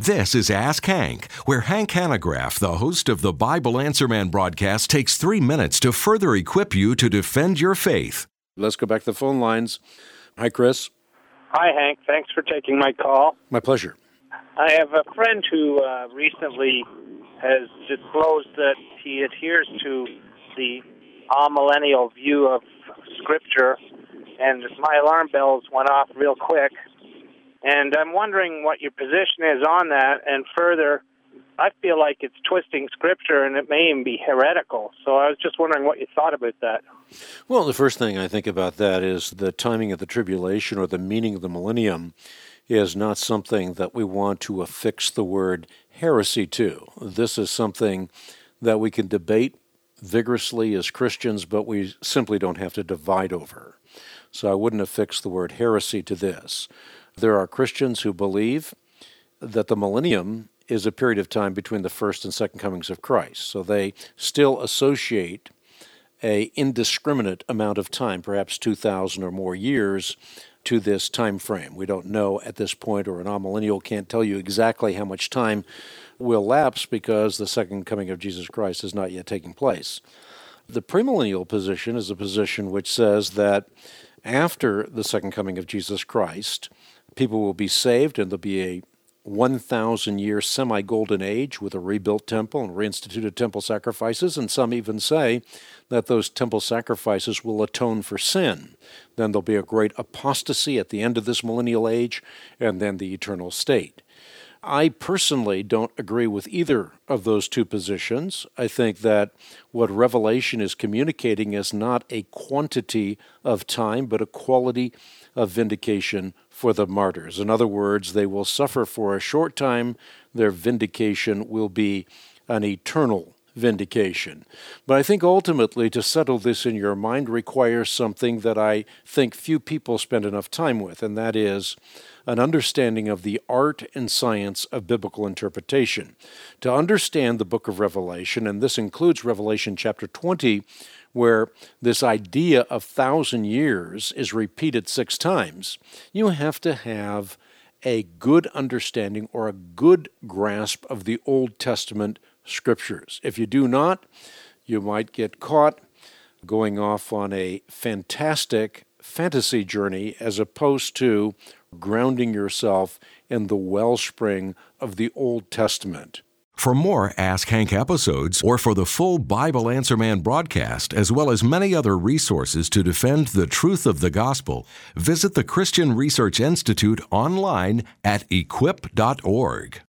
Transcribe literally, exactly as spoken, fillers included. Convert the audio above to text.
This is Ask Hank, where Hank Hanegraaff, the host of the Bible Answer Man broadcast, takes three minutes to further equip you to defend your faith. Let's go back to the phone lines. Hi, Chris. Hi, Hank. Thanks for taking my call. My pleasure. I have a friend who uh, recently has disclosed that he adheres to the amillennial view of Scripture, and my alarm bells went off real quick. And I'm wondering what your position is on that, and further, I feel like it's twisting Scripture, and it may even be heretical. So I was just wondering what you thought about that. Well, the first thing I think about that is the timing of the tribulation or the meaning of the millennium is not something that we want to affix the word heresy to. This is something that we can debate vigorously as Christians, but we simply don't have to divide over. So I wouldn't affix the word heresy to this. There are Christians who believe that the millennium is a period of time between the first and second comings of Christ. So they still associate a indiscriminate amount of time, perhaps two thousand or more years, to this time frame. We don't know at this point, or an amillennial can't tell you exactly how much time will lapse because the second coming of Jesus Christ is not yet taking place. The premillennial position is a position which says that after the second coming of Jesus Christ, people will be saved, and there'll be a one thousand year semi-golden age with a rebuilt temple and reinstituted temple sacrifices, and some even say that those temple sacrifices will atone for sin. Then there'll be a great apostasy at the end of this millennial age, and then the eternal state. I personally don't agree with either of those two positions. I think that what Revelation is communicating is not a quantity of time, but a quality of vindication for the martyrs. In other words, they will suffer for a short time. Their vindication will be an eternal vindication. But I think ultimately to settle this in your mind requires something that I think few people spend enough time with, and that is an understanding of the art and science of biblical interpretation. To understand the book of Revelation, and this includes Revelation chapter twenty, where this idea of thousand years is repeated six times, you have to have a good understanding or a good grasp of the Old Testament scriptures. If you do not, you might get caught going off on a fantastic fantasy journey as opposed to grounding yourself in the wellspring of the Old Testament. For more Ask Hank episodes, or for the full Bible Answer Man broadcast, as well as many other resources to defend the truth of the gospel, visit the Christian Research Institute online at equip dot org.